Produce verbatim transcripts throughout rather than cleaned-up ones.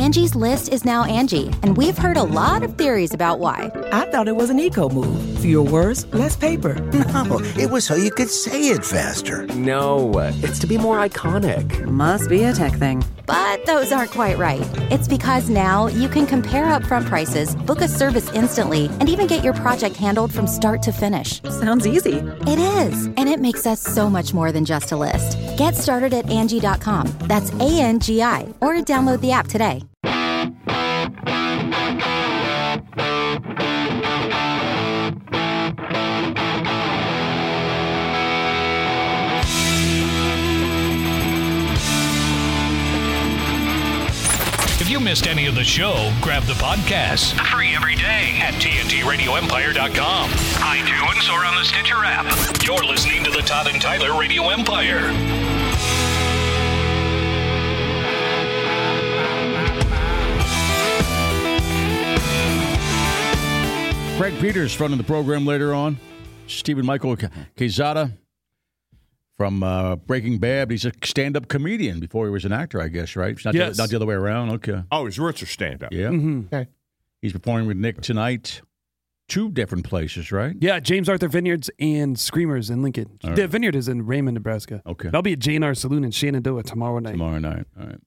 Angie's List is now Angie, and we've heard a lot of theories about why. I thought it was an eco move. Fewer words, less paper. No, it was so you could say it faster. No, it's to be more iconic. Must be a tech thing. But those aren't quite right. It's because now you can compare upfront prices, book a service instantly, and even get your project handled from start to finish. Sounds easy. It is, and it makes us so much more than just a list. Get started at Angie dot com. That's A N G I, or download the app today. If you missed any of the show, grab the podcast. Free every day at T N T radio empire dot com, iTunes, or on the Stitcher app. You're listening to the Todd and Tyler Radio Empire. Craig Peters running the program later on. Stephen Michael Quezada from uh, Breaking Bad. He's a stand-up comedian before he was an actor, I guess, right? It's not, yes. the, not the other way around. Okay. Oh, his roots are stand-up. Yeah. Mm-hmm. Okay. He's performing with Nick tonight. Two different places, right? Yeah, James Arthur Vineyards and Screamers in Lincoln. All right. The Vineyard is in Raymond, Nebraska. Okay. I'll be at J and R Saloon in Shenandoah tomorrow night. Tomorrow night. All right.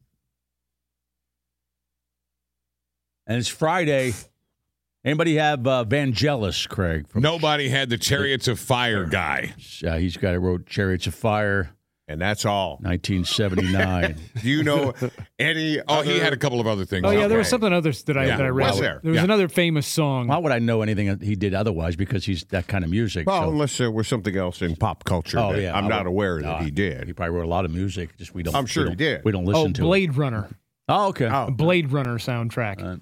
And it's Friday. Anybody have uh, Vangelis, Craig? From Nobody had the Chariots of Fire guy. Uh, he's got it wrote Chariots of Fire. And that's all. nineteen seventy-nine. Do you know any Oh, other... he had a couple of other things. Oh, yeah, okay. there was something else that I, Yeah. that I read. Was there? There was Yeah. another famous song. Why would I know anything he did otherwise? Because he's that kind of music. Well, so. unless there was something else in pop culture Oh, that yeah. I'm I not would- aware no, that he did. He probably wrote a lot of music. Just we don't. I'm sure we he don't- did. We don't listen oh, to Blade it. Runner. Oh, okay. Oh. A Blade Runner soundtrack. Uh,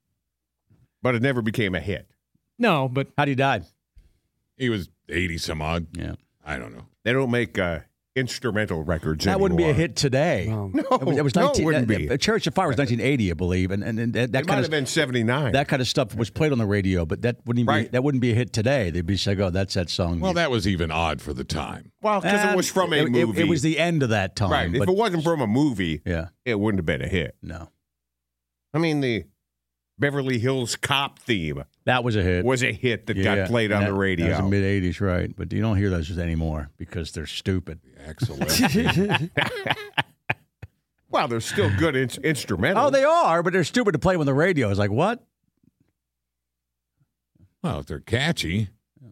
But it never became a hit. no, but How'd he die? He was eighty some odd. Yeah. I don't know. They don't make uh, instrumental records That anymore. wouldn't be a hit today. No. No, It was, it was no, nineteen, it wouldn't uh, be. uh, Chariots of Fire was nineteen eighty, I believe, and and, and that, that It might kind have of been seventy-nine. that kind of stuff was played on the radio, but that wouldn't even Right. be, that wouldn't be a hit today. They'd be saying, "Oh, that's that song." Well, that was even odd for the time. well, because it And was from a it, it- movie. It, was the end of that time. right. If but- it wasn't from a movie, yeah, it wouldn't have been a hit. no, I mean, the Beverly Hills Cop theme that was a hit. was a hit that Yeah, got played on that- the radio. That was the mid eighties, right? But you don't hear those anymore because they're stupid. Excellent. Well, they're still good in- instrumentals. Oh, they are, but they're stupid to play on the radio. It's like what? Well, if they're catchy.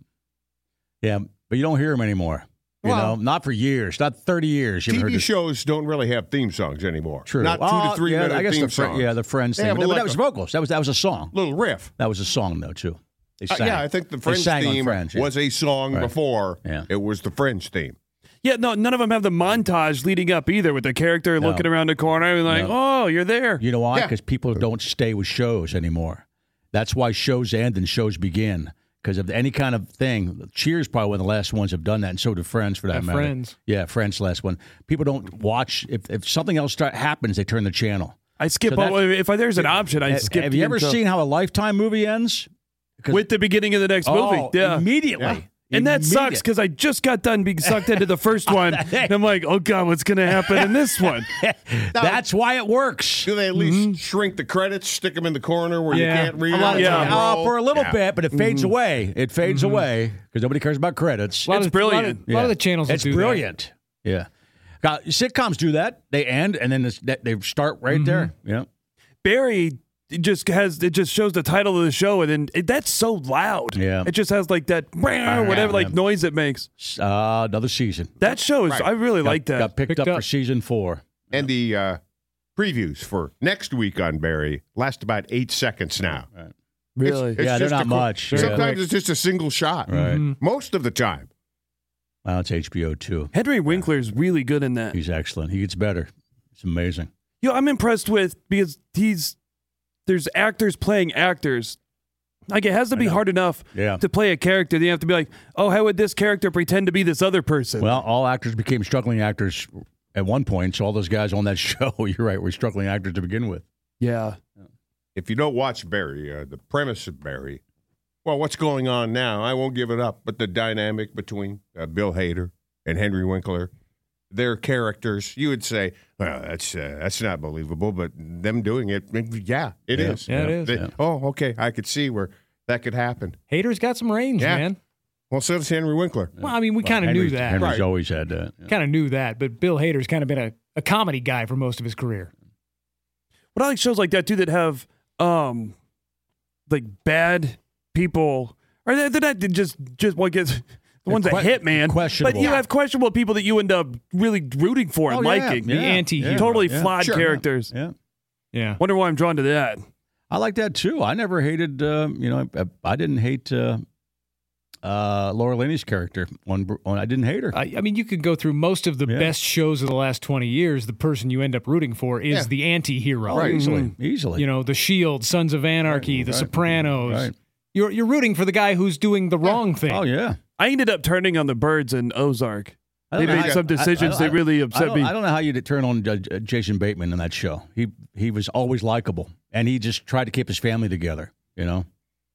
Yeah, but you don't hear them anymore. You Well- know, not for years, not thirty years. You haven't T heard V this- shows don't really have theme songs anymore. True. Not two Oh, to three yeah, minute I guess theme the fr- songs. Yeah, the Friends They thing. have But a that like was a- vocals. That was that was a song. Little riff. That was a song though too. They Uh, sang. yeah, I think the They Fringe sang on theme Friends, yeah. was a song Right. before Yeah. it was the Fringe theme. Yeah, no, none of them have the montage leading up either with the character No. looking around the corner and like, No. oh, you're there. You know why? Yeah. Because people don't stay with shows anymore. That's why shows end and shows begin. Because of any kind of thing, Cheers probably one of the last ones have done that, and so did Friends for that Yeah, matter. Friends. Yeah, Friends last one. People don't watch if if something else start, happens, they turn the channel. I skip. So all, if I, there's an option, I Have- skip. Have the you ever intro. seen how a Lifetime movie ends? 'Cause- with the beginning of the next movie? Oh, Yeah, immediately. Yeah. And that sucks Immediate. because I just got done being sucked into the first one. And I'm like, oh God, what's going to happen in this one? That's why it works. Do they at least shrink the credits, stick them in the corner where Yeah. you can't read A lot it? of Yeah. times. Uh, for a little Yeah. bit, but it fades away. It fades away because nobody cares about credits. a lot It's of, a lot of- brilliant. A lot of Yeah. the channels will It's do that. brilliant. Yeah. God, sitcoms do that. They end and then it's, that- they start right there. Yeah. Barry it just has it just shows the title of the show, and then it, that's so loud. Yeah. it just has like that whatever like noise it makes. Uh, another season. That show is Right. I really Got, like that. Got picked, Picked up, up. for season four. And the uh, previews for next week on Barry last about eight seconds now. Right. really, It's Yeah, they're just not a quick- much. Sometimes Yeah. it's just a single shot. Right. Mhm. Most of the time. Well, it's H B O too. Henry Winkler's really good in that. He's excellent. He gets better. It's amazing. Yo, I'm impressed with because he's there's actors playing actors. Like it has to be hard enough Yeah. to play a character. Then you have to be like, oh, how would this character pretend to be this other person? Well, all actors became struggling actors at one point. So all those guys on that show, you're right, were struggling actors to begin with. yeah. If you don't watch Barry, uh, the premise of Barry, well, what's going on now? I won't give it up, but the dynamic between uh, Bill Hader and Henry Winkler their characters, you would say, well, that's uh, that's not believable, but them doing it, yeah, it Yeah. is. Yeah, it is. They- Yeah. Oh, okay, I could see where that could happen. Hader's got some range, Yeah. man. Well, so does Henry Winkler. Well, I mean, we Well, kind of knew Henry's- that. Henry's Right. always had that. Yeah. Kind of knew that, but Bill Hader's kind of been a, a comedy guy for most of his career. But I like shows like that too that have um like bad people, or they're they're not just just what gets the ones que- that hit, man. questionable. But you have questionable people that you end up really rooting for and Oh, yeah, liking. yeah, The anti-hero. yeah, Totally yeah. flawed Sure. characters. Yeah. Yeah. Wonder why I'm drawn to that. I like that too. I never hated, uh, you know, I, I didn't hate uh, uh, Laura Linney's character. On, on I didn't hate her. I, I mean, you could go through most of the Yeah. best shows of the last twenty years. The person you end up rooting for is Yeah. the anti-hero. Oh, easily, Mhm. easily. You know, The Shield, Sons of Anarchy, The right, Sopranos. right. You're you're rooting for the guy who's doing the wrong thing. Oh yeah. I ended up turning on the birds in Ozark. I They don't know made how- some decisions I- I- that really I upset don't, me. I don't know how you turn on uh, Jason Bateman in that show. He he was always likable, and he just tried to keep his family together. You know.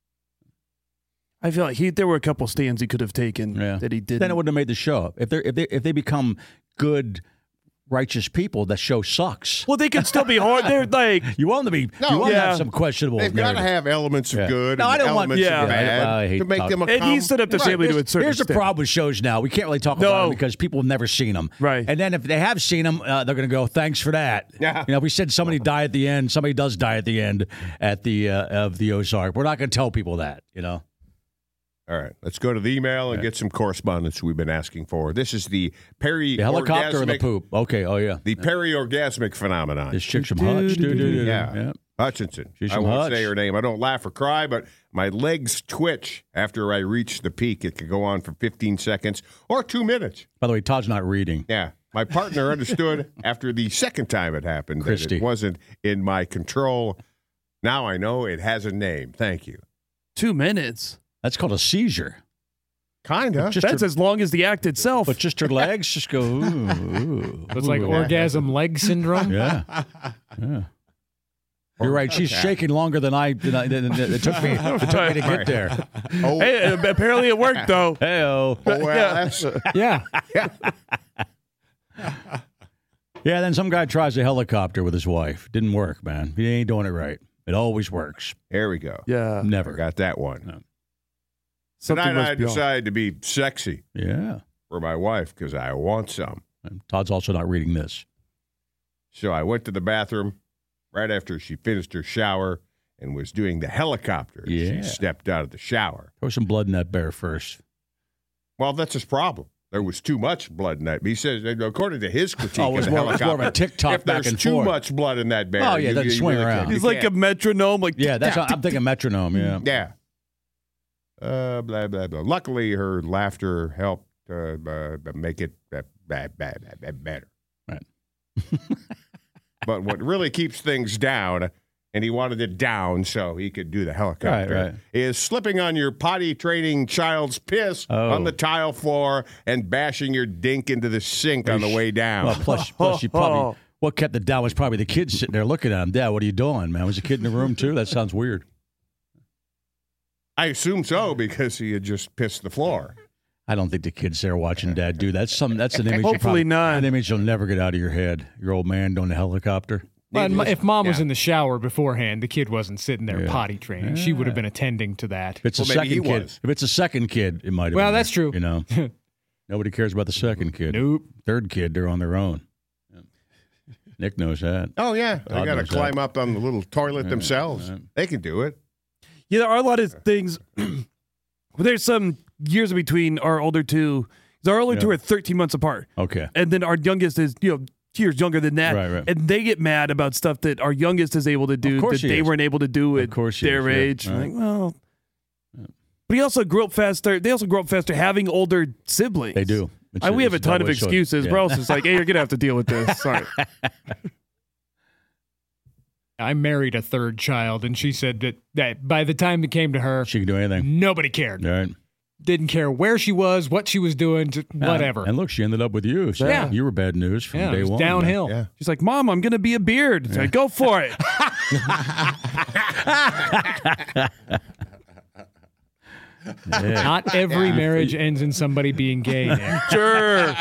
I feel like he there were a couple stands he could have taken Yeah. that he didn't. Then it wouldn't have made the show. If they if they if they become good, righteous people, the show sucks. well, they could still be hard. They're like You want them to be. No, you want to yeah. have some questionable. They've got to narrative. have elements of Yeah. good No, and I don't want- elements yeah. of bad I- I hate to make talk- them a and he com- set up the Right, family to a here's- certain Here's the extent. problem with shows now. We can't really talk No. about them because people have never seen them. Right. And then if they have seen them, uh, they're going to go, thanks for that. Yeah. You know, if we said somebody died at the end, somebody does die at the end at the uh, of the Ozark. We're not going to tell people that, you know. All right, let's go to the email and get some correspondence we've been asking for. This is the peri The helicopter or the orgasmic- poop? Okay, oh, yeah. The peri-orgasmic phenomenon. This chick's from Hutch. Doo-doo-doo-doo. Yeah. Yeah. Hutchinson. She's I from won't Hutch. say her name. I don't laugh or cry, but my legs twitch after I reach the peak. It could go on for fifteen seconds or two minutes. By the way, Todd's not reading. Yeah. My partner understood after the second time it happened that Christy. it wasn't in my control. Now I know it has a name. Thank you. two minutes. That's called a seizure. Kind of. Just That's her, as long as the act itself. but just her legs just go, ooh, ooh. So it's like ooh. orgasm leg syndrome. Yeah. Yeah. You're right. She's shaking longer than I, than I than, than it took me. It took me to get there. Oh, Hey, apparently it worked though. Hey-oh. oh, well, that's, Yeah. Yeah, then some guy tries a helicopter with his wife. Didn't work, man. He ain't doing it right. It always works. there we go. Yeah. Never. Got that one. No. Something Tonight I must be off. decided to be sexy Yeah. for my wife because I want some. And Todd's also not reading this. So I went to the bathroom right after she finished her shower and was doing the helicopter. as Yeah. She stepped out of the shower. Throw some blood in that bear first. Well, that's his problem. There was too much blood in that. He says, according to his critique, Oh, it was of the more- it was more of a helicopter, tick-tock if there's back and too forth. much blood in that bear, Oh, yeah, you, it doesn't you swing really around. can't- you He's like a can't- metronome. Like Yeah, that's what, I'm thinking metronome. Yeah. Yeah. Uh, blah, blah, blah. Luckily, her laughter helped uh, uh, make it uh, bad, bad, bad, bad, better. Right. But what really keeps things down, and he wanted it down so he could do the helicopter, Right, right. is slipping on your potty training child's piss Oh. on the tile floor and bashing your dink into the sink on the way down. Well, plus, plus you probably, what kept it down was probably the kid sitting there looking at him. Dad, what are you doing, man? Was the kid in the room, too? That sounds weird. I assume so because he had just pissed the floor. I don't think the kid's there watching Dad do that. That's some. That's an image. you Hopefully probably, not. An image you'll never get out of your head. Your old man doing the helicopter. Well, and if mom was Yeah. in the shower beforehand, the kid wasn't sitting there Yeah. potty training. She would have been attending to that. If it's Well, a maybe he second kid, was. if it's a second kid, it might have. Well, been that's there, true. You know, nobody cares about the second kid. Nope. Third kid, they're on their own. Yeah. Nick knows that. Oh, yeah. They God got to knows climb that. up on the little toilet themselves. right. They can do it. Yeah, there are a lot of things. Well, there's some years in between our older two. 'Cause our older two Yeah. are thirteen months apart, Okay. and then our youngest is you know two years younger than that. Right, right. And they get mad about stuff that our youngest is able to do that course he they is. weren't able to do Of at course he their is, yeah. age. Right. Like, well, but he also grew up faster. They also grew up faster having older siblings. They do. It's I, we have a it's ton of double-edged sword. excuses. Yeah. We're also just like, hey, you're gonna have to deal with this. Sorry. I married a third child, and she said that, that by the time it came to her, She can do anything. nobody cared. All right. Didn't care where she was, what she was doing, just whatever. And look, she ended up with you. So Yeah. You were bad news from yeah, day it was one. downhill. Yeah. She's like, Mom, I'm gonna be a beard. It's like, go for it. Yeah. Not every Yeah. marriage ends in somebody being gay, Nick. Sure.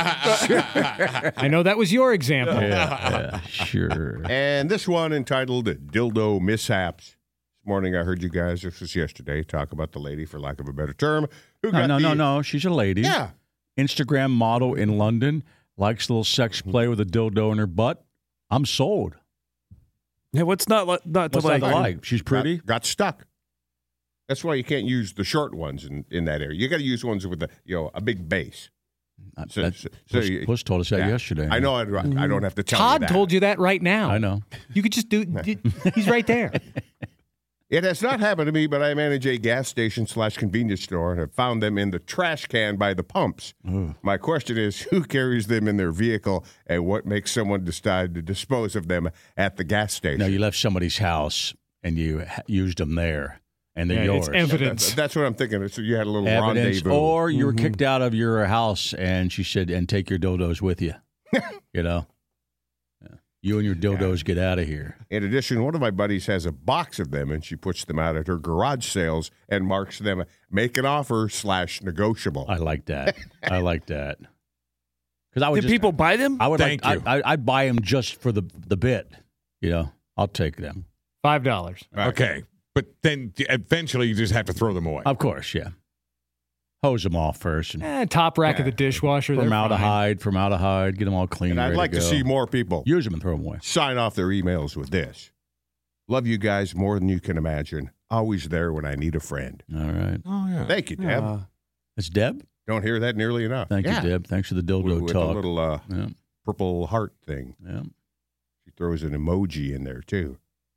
I know that was your example. Yeah, yeah, sure. And this one entitled Dildo Mishaps. This morning I heard you guys, this was yesterday, talk about the lady, for lack of a better term, who No, got no, the, no, no. She's a lady. Yeah. Instagram model in London. Likes a little sex play with a dildo in her butt. I'm sold. Yeah, what's not li- not to What's like? that like? She's pretty. Got, got stuck. That's why you can't use the short ones in, in that area. You got to use ones with a you know a big base. Uh, So- that- so- Puss, so you- Puss told us that yeah. yesterday. I know. I, I don't have to tell you Todd that. told you that right now. I know. You could just do. He's right there. It has not happened to me, but I manage a gas station slash convenience store and have found them in the trash can by the pumps. Ugh. My question is, who carries them in their vehicle, and what makes someone decide to dispose of them at the gas station? No, you left somebody's house and you ha- used them there, and they're Yeah, yours. it's evidence. That's, that's what I'm thinking. So you had a little Evidence, rendezvous. or you were kicked out of your house, and she said, "And take your dildos with you." You know, Yeah. You and your dildos get out of here. In addition, one of my buddies has a box of them, and she puts them out at her garage sales and marks them "make an offer" slash negotiable. I like that. I like that. Because I would Did just, people buy them? I would Thank like. you. I, I, I'd buy them just for the the bit. You know, I'll take them. Five dollars. Okay. But then eventually you just have to throw them away. Of course, yeah. Hose them off first. And Eh, top rack of the dishwasher. they're fine. formaldehyde, formaldehyde, get them all clean. And I'd ready like to, go. see more people Use them and throw them away. sign off their emails with this. Love you guys more than you can imagine. Always there when I need a friend. All right. Oh, yeah. Thank you, Deb. Uh, It's Deb. Don't hear that nearly enough. Thank Yeah. you, Deb. Thanks for the dildo With, with talk. a little uh, yeah, purple heart thing. yeah. She throws an emoji in there, too.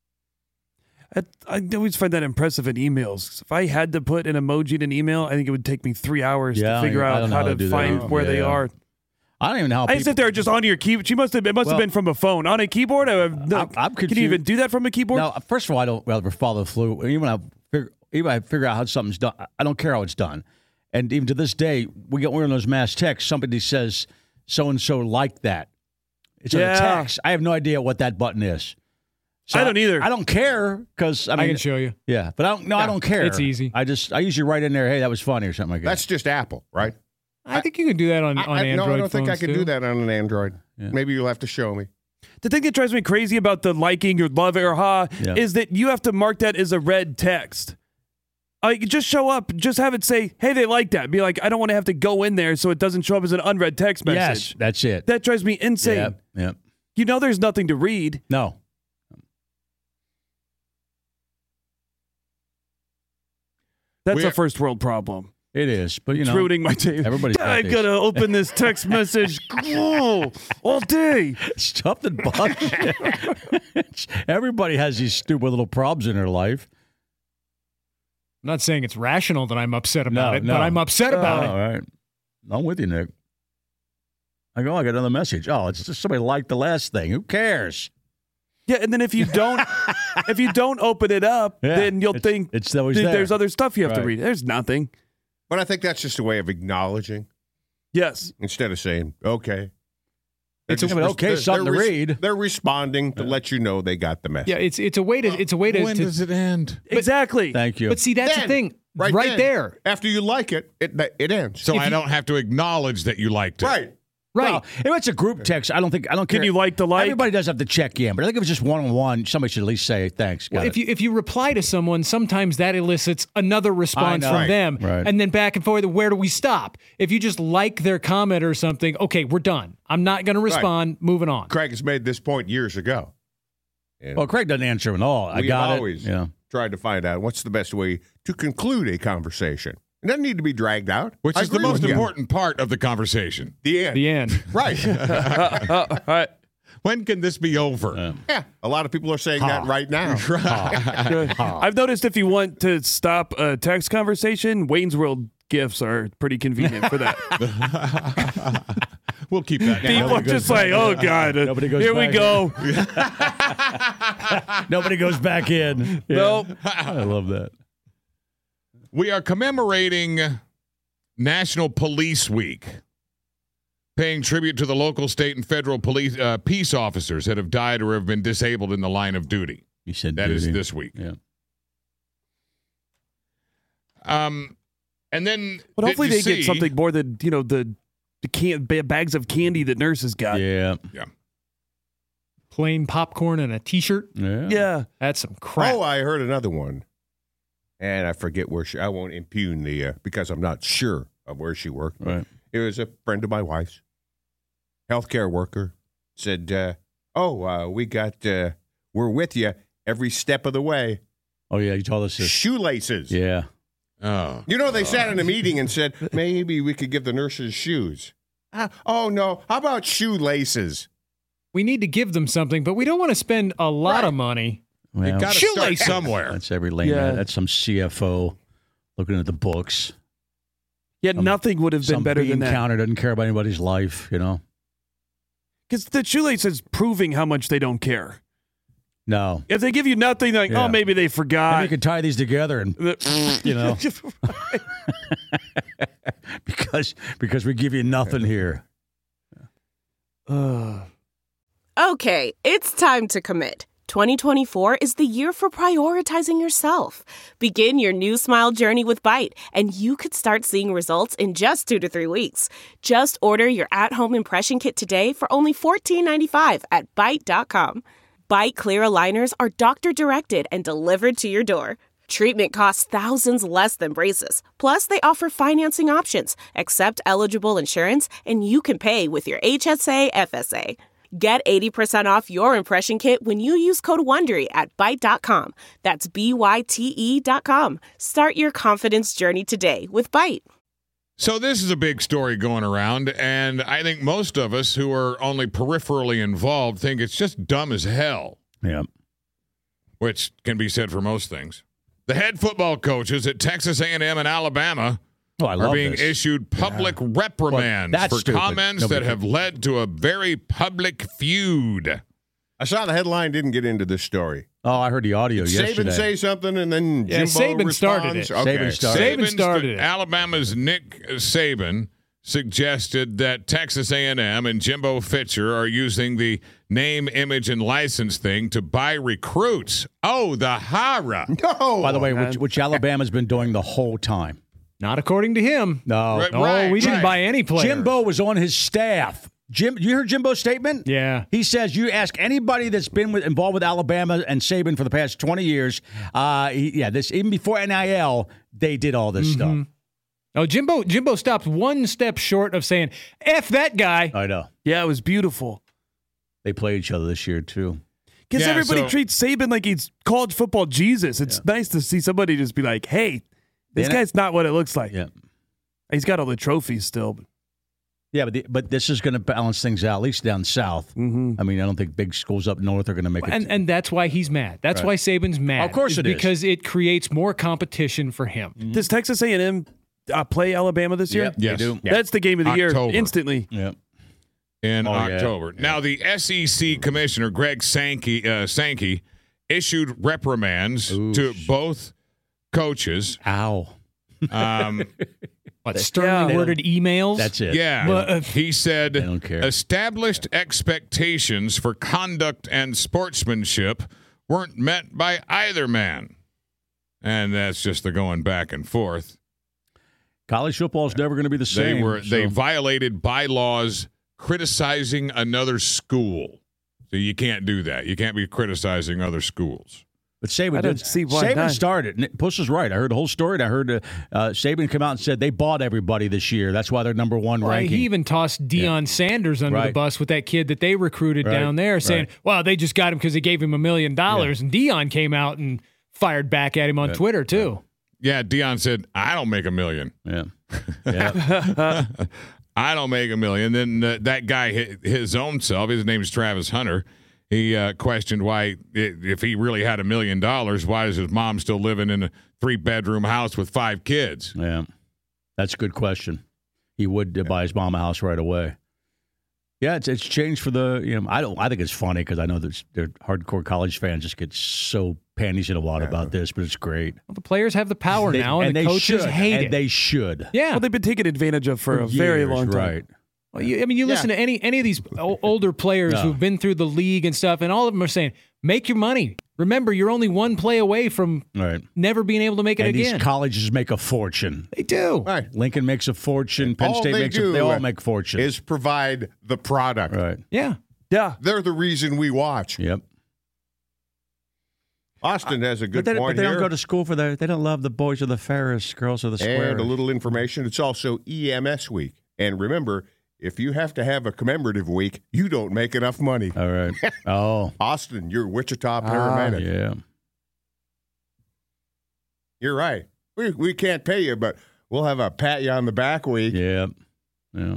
I, I always find that impressive in emails. If I had to put an emoji in an email, I think it would take me three hours Yeah, to figure I out don't know how how to to do that. find where they Yeah. are. I don't even know how I people. just sit there just on your keyboard. She must have. It must Well, have been from a phone on a keyboard. I have no, I'm- I'm can you even confused. do that from a keyboard? No, first of all, I don't rather follow the flu. Even when I figure, even when I figure out how something's done, I don't care how it's done. And even to this day, we get one of those mass texts. Somebody says so and so like that. It's Yeah. a text. I have no idea what that button is. So I don't either. I don't care because I I, mean, can show you. yeah, but I don't. No, I don't care. It's easy. I just I usually write in there, hey, that was funny or something like that. That's just Apple, right? I think you can do that on, I, on I- Android no, I don't think I phones, can too. do that on an Android. Yeah. Maybe you'll have to show me. The thing that drives me crazy about the liking or love or ha Yeah. is that you have to mark that as a red text. Like, just show up, just have it say, "Hey, they like that." Be like, I don't want to have to go in there so it doesn't show up as an unread text message. yes, that's it. That drives me insane. Yeah, yeah. You know, there's nothing to read. No, That's We're- a first world problem. it is. But you It's know, ruining my day. everybody's got I these. gotta open this text message oh, all day. stuff that bugs you. Everybody has these stupid little problems in their life. I'm not saying it's rational that I'm upset about No, it, no. but I'm upset about Oh, all right. I'm with you, Nick. I go, I got another message. Oh, it's just somebody liked the last thing. Who cares? Yeah, and then if you don't, if you don't open it up, Yeah, then you'll it's- think it's always th- there. there's other stuff you have to Right. read. There's nothing. But I think that's just a way of acknowledging Yes. instead of saying, okay. It's They're a- just- okay, they're- something they're to res- read. They're responding to let you know they got the message. it. Yeah, it's it's a way to it's a way to, When to does it end? Exactly. Thank you. but see that's Then, the thing right right then, there. After you like it, it it ends. So If I you- don't have to acknowledge that you liked it. right. Right. Well, if it's a group text, I don't think I don't care. Can you like the like? Everybody does have to check in, but I think if it's just one on one, somebody should at least say thanks. Got Well, it. if you if you reply to someone, sometimes that elicits another response know. from Right, them, right. and then back and forth. Where do we stop? If you just like their comment or something, okay, we're done. I'm not going to respond. Moving on. Craig has made this point years ago. And well, Craig doesn't answer him at all. I we got have it. always Yeah. tried to find out what's the best way to conclude a conversation. It doesn't need to be dragged out. Which I is the agree most with you. important part of the conversation. The end. The end. Right. All right. When can this be over? Yeah. A lot of people are saying that right now. I've noticed if you want to stop a text conversation, Wayne's World gifts are pretty convenient for that. We'll keep that. People are just like, oh, God, uh, Nobody goes here we back. go. Nobody goes back in. Yeah. Nope. I love that. We are commemorating National Police Week, paying tribute to the local, state, and federal police uh, peace officers that have died or have been disabled in the line of duty. You said That is duty. this week. Yeah. Um, And then, But hopefully did you they see, get something more than, you know, the the can bags of candy that nurses got. Yeah. Yeah. Plain popcorn and a T-shirt. Yeah. Yeah. That's some crap. Oh, I heard another one, and I forget where she. I won't impugn the uh, because I'm not sure of where she worked. Right. It was a friend of my wife's, healthcare worker, said, uh, "Oh, uh, we got, uh, we're with you every step of the way." Oh, yeah, you told us this. Shoelaces. Yeah. Oh. You know, they sat in a meeting and said, maybe we could give the nurses shoes. Uh, oh, no. How about shoelaces? We need to give them something, but we don't want to spend a lot Right. of money. Well, You got to start Shoelaces. somewhere. That's every layman. Yeah. That's some C F O looking at the books. Yet Some- nothing would have been Some better bean than that. counter doesn't care about anybody's life, you know? Because the shoelace is proving how much they don't care. No. If they give you nothing, like, Yeah. oh, maybe they Maybe forgot. you could tie these together and, you know, because because we give you nothing here. Uh, Okay, it's time to commit. twenty twenty-four is the year for prioritizing yourself. Begin your new smile journey with Byte, and you could start seeing results in just two to three weeks. Just order your at-home impression kit today for only fourteen ninety-five at byte dot com. Byte clear aligners are doctor-directed and delivered to your door. Treatment costs thousands less than braces. Plus, they offer financing options, accept eligible insurance, and you can pay with your H S A F S A. Get eighty percent off your impression kit when you use code WONDERY at byte dot com. That's B Y T E dot com. Start your confidence journey today with Byte. So this is a big story going around, and I think most of us who are only peripherally involved think it's just dumb as hell, Yeah. which can be said for most things. The head football coaches at Texas A and M and Alabama Oh, I are love being this. issued public reprimands Well, that's for stupid. comments Nobody that have can- led to a very public feud. I saw the headline, didn't get into this story. Oh, I heard the audio Did yesterday. Saban say something, and then Yeah, Jimbo Saban started responds? it. Okay. Saban started Saban Saban started st- it. Alabama's Nick Saban suggested that Texas A and M and Jimbo Fisher are using the name, image, and license thing to buy recruits. Oh, the horror. No. By the way, which, which Alabama's been doing the whole time. Not according to him. No. Right, No, right, we didn't right. buy any players. Jimbo was on his staff. Jim, you heard Jimbo's statement? Yeah. He says you ask anybody that's been with, involved with Alabama and Saban for the past twenty years. Uh, he, yeah, this even before N I L, they did all this stuff. Oh, Jimbo Jimbo stopped one step short of saying, F that guy. I know. yeah, it was beautiful. They play each other this year too. Because Yeah, everybody so- treats Saban like he's college football Jesus. It's nice to see somebody just be like, hey, this Yeah. guy's not what it looks like. Yeah. He's got all the trophies still. But Yeah, but the, but this is going to balance things out, at least down south. mm-hmm. I mean, I don't think big schools up north are going to make it. And and that's why he's mad. That's Right. why Saban's mad. Of course it is. Because it creates more competition for him. Does Texas A and M uh, play Alabama this year? Yep, Yes. they do. That's the game of the October. year instantly. Yeah. in Oh, yeah. October. Now, the S E C commissioner, Greg Sankey, uh, Sankey issued reprimands Ooh. to both coaches. Ow. Um, What, sternly Yeah. worded emails? That's it. yeah. But, uh, he said, They don't care. established expectations for conduct and sportsmanship weren't met by either man. And that's just the going back and forth. College football is never going to be the same. They were they so- violated bylaws criticizing another school. So you can't do that. You can't be criticizing other schools. But Saban I don't did. see why Saban not. started. Nick Puss is right. I heard the whole story. And I heard uh, uh, Saban come out and said they bought everybody this year. That's why they're number one Well, ranking. he even tossed Deion Sanders under the Right. bus with that kid that they recruited Right, down there, saying, right. well, they just got him because they gave him a million dollars. And Deion came out and fired back at him on Twitter, too. Yeah, Deion said, I don't make a million. yeah. Yeah. I don't make a million. Then uh, that guy, hi- his own self, his name is Travis Hunter, he uh, questioned why, i- if he really had a million dollars, why is his mom still living in a three-bedroom house with five kids? Yeah. That's a good question. He would uh, buy his mom a house right away. Yeah, it's it's changed for the, you know, I don't, I think it's funny because I know there's, they're hardcore college fans just get so panties in a wad about this, but it's great. Well, the players have the power They- now, and, the they coaches should, hate and it. they should. yeah. Well, they've been taken advantage of for a very Years, long time. Right. Well, you, I mean, you listen to any any of these o- older players No. who've been through the league and stuff, and all of them are saying, make your money. Remember, you're only one play away from right. never being able to make it and again. These colleges make a fortune. They do. Right. Lincoln makes a fortune. Penn all State they makes do a, they all make fortune. Is provide the product. Right. Yeah. Yeah. They're the reason we watch. Yep. Austin has a good but they, point but they here. don't go to school for the. They don't love the boys of the Ferris, girls of the square. And a little information. It's also E M S week. And remember, if you have to have a commemorative week, you don't make enough money. All right. Oh. Austin, you're Wichita paramedic. Uh, yeah. You're right. We we can't pay you, but we'll have a pat you on the back week. Yeah. Yeah.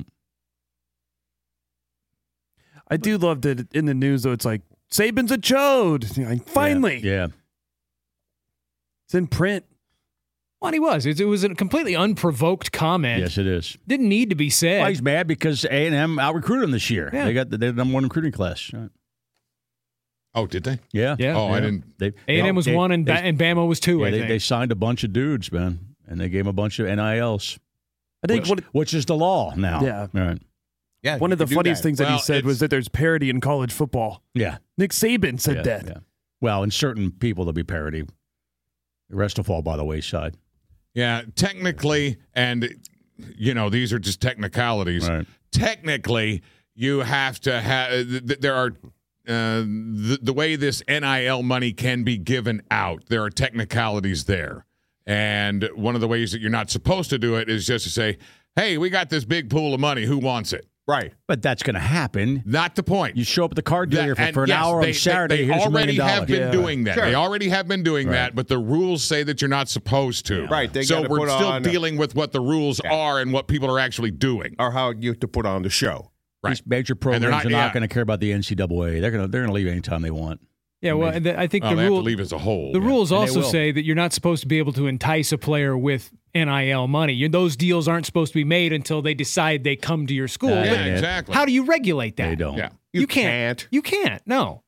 I do love that in the news, though, it's like, Saban's a chode. Like, finally. Yeah. yeah. It's in print. Well, he was. It, it was a completely unprovoked comment. Yes, it is. Didn't need to be said. Well, he's mad because A and M out-recruited him this year. Yeah. They got the, the number one recruiting class. Right. Oh, did they? Yeah. Yeah. Oh, yeah. I didn't. They, A and M was they, one and, they, ba- and Bama was two, yeah, I they, think. they signed a bunch of dudes, man, and they gave them a bunch of N I Ls. I think which, what, which is the law now. Yeah. Right. Yeah, one of the funniest things well, that he said it's, was that there's parity in college football. Yeah. Nick Saban said yeah, that. Yeah. Well, in certain people, there'll be parity. The rest will fall by the wayside. Yeah, technically, and, you know, these are just technicalities. Right. Technically, you have to have, th- there are, uh, the, the way this N I L money can be given out, there are technicalities there. And one of the ways that you're not supposed to do it is just to say, hey, we got this big pool of money. Who wants it? Right. But that's going to happen. Not the point. You show up at the car dealer That- for, for an yes, hour they, on Saturday. They, they here's a already million have been dollars. doing that. Sure. They already have been doing Right. that, but the rules say that you're not supposed to. Right. They so gotta we're put still on- dealing with what the rules are and what people are actually doing. Or how you have to put on the show. Right. These major And programs they're not- are not yeah. going to care about the N C double A. They're going to they're going to leave anytime they want. yeah, well, and the, I think Oh, the they have rule to leave as a whole. the Yeah. rules And they also will. say that you're not supposed to be able to entice a player with N I L money. You, those deals aren't supposed to be made until they decide they come to your school. Uh, Yeah, But exactly. how do you regulate that? They don't. Yeah. You, You can't. can't. You can't. No.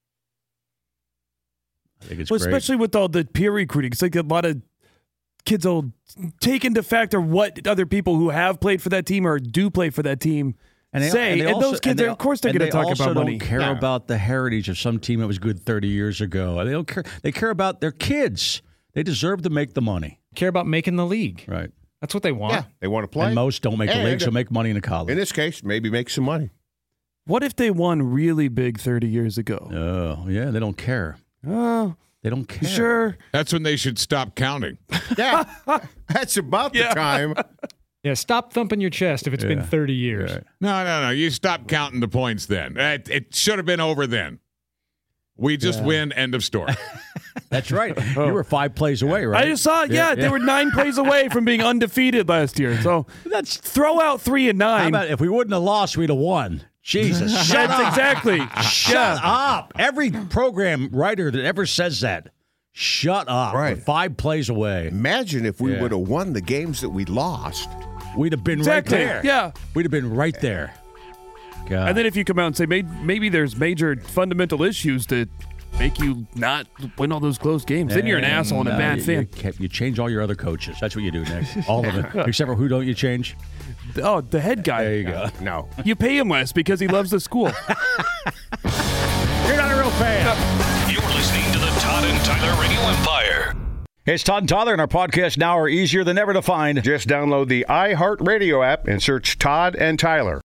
I think it's Well, great. especially with all the peer recruiting. It's like a lot of kids will take into factor what other people who have played for that team or do play for that team And they, say. and, they And also- those kids, and they- are, of course, they're and going to they talk also about don't money. care Yeah. about the heritage of some team that was good thirty years ago. They don't care. They care about their kids. They deserve to make the money. Care about making the league. Right. That's what they want. Yeah. They want to play. And most don't make the And league, so make money in the college. in this case, maybe make some money. What if they won really big thirty years ago? Oh, yeah. They don't care. Oh, They don't care. sure. That's when they should stop counting. Yeah. That's about Yeah. the time. Yeah, stop thumping your chest if it's been Yeah. thirty years. Right. No, no, no. You stop counting the points then. It, it should have been over then. We just win, end of story. That's right. You were five plays away, right? I just saw, yeah, they were nine plays away from being undefeated last year. So That's throw out three and How nine. about if we wouldn't have lost, we'd have won. Jesus, shut That's up. exactly. Shut Yeah. up. Every program writer that ever says that, shut up. Right. We're five plays away. Imagine if we Yeah. would have won the games that we lost. We'd have been Exactly. right there. Yeah. We'd have been right there. God. And then if you come out and say may- maybe there's major fundamental issues that make you not win all those close games, then you're an asshole and a No, bad you, fan. You, kept- you change all your other coaches. That's what you do, Nick. All of them. Except for who don't you change? Oh, the head guy. There you go. No. You pay him less because he loves the school. You're not a real fan. You're listening to the Todd and Tyler Radio Empire. Hey, it's Todd and Tyler, and our podcasts now are easier than ever to find. Just download the iHeartRadio app and search Todd and Tyler.